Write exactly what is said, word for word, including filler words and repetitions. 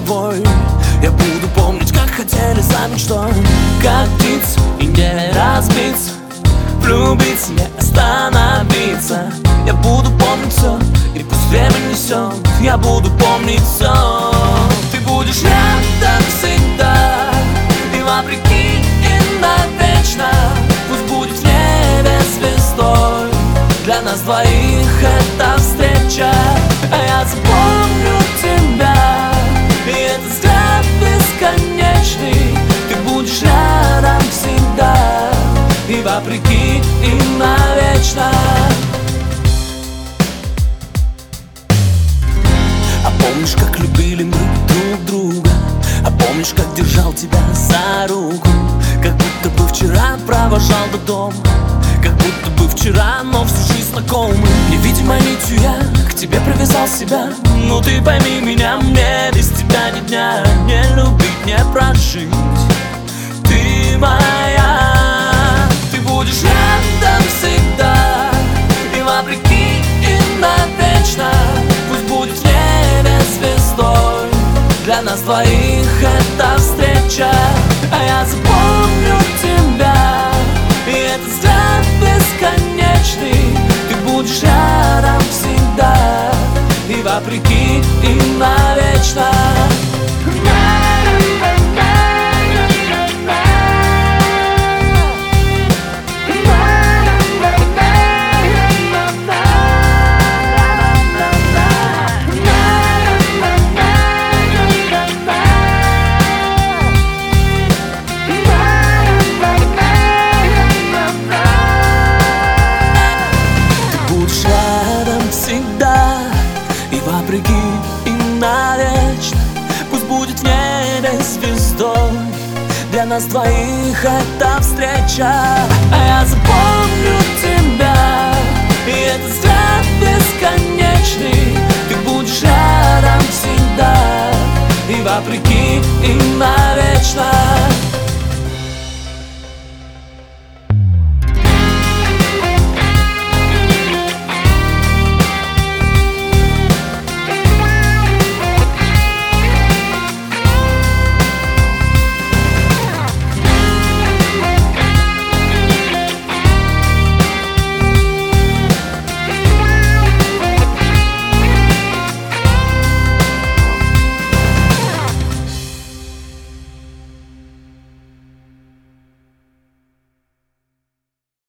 тобой. Я буду помнить, как хотели за мечтой, как птиц и не разбиться, влюбиться, не остановиться. Я буду помнить все, и пусть время несет, я буду помнить все. Ты будешь рядом всегда, и вопреки, и навечно. Пусть будет в небе звездой, для нас двоих эта встреча. А я запомню тебя, и этот взгляд бесконечный. Ты будешь рядом всегда, и вопреки, и навечно. А помнишь, как любили мы друг друга? А помнишь, как держал тебя за руку? Как будто бы вчера провожал до дома, как будто бы вчера, но всю жизнь знакомы. Невидимой нитью я к тебе привязал себя. Ну ты пойми меня, мне без тебя ни дня не любить, не прожить. Ты моя, ты будешь рядом всегда, и вопреки, и навечно. Пусть будет в небе звездой, для нас двоих эта встреча. А я запомню тебя, и этот взгляд бесконечный. Ты будешь рядом всегда, и вопреки, и навечно. Вопреки и навечно. Пусть будет в небе звездой, для нас двоих эта встреча. А я запомню тебя.